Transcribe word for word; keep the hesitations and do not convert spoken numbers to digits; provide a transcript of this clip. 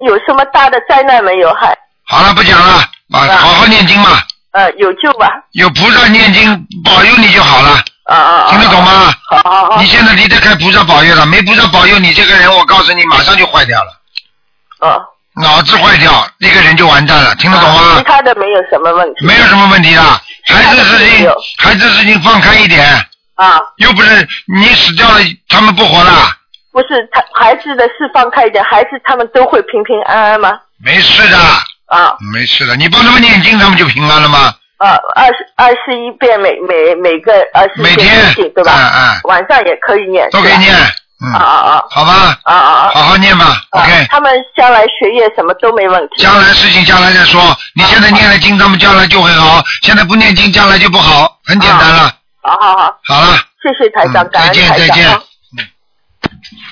有什么大的灾难没有？还好了，不讲了，啊，好好念经嘛。 呃，有救吧？ 有菩萨念经保佑你就好了。 啊啊！ 听得懂吗？ 好好好。 你现在离得开菩萨保佑了，没菩萨保佑你这个人，我告诉你，马上就坏掉了。 哦。 脑子坏掉，那个人就完蛋了，听得懂吗？ 啊、其他的没有什么问题。 没有什么问题的，孩子事情，孩子事情放开一点。 啊。 又不是你死掉了，他们不活了。 不是，他孩子的事放开一点，孩子他们都会平平安安吗？ 没事的。 啊。 没事的，你帮他们念经，他们就平安了吗？ 啊，二十二十一遍每每每个二十一遍经对吧？ 嗯嗯。 晚上也可以念。 都可以念。嗯。 啊啊啊！ 好吧。 啊啊啊！ 好好念吧。OK。 他们将来学业什么都没问题。 将来事情将来再说，你现在念了经，他们将来就会好；现在不念经，将来就不好，很简单了。 好好好。 好了。 谢谢台长，感恩台长。 再见再见。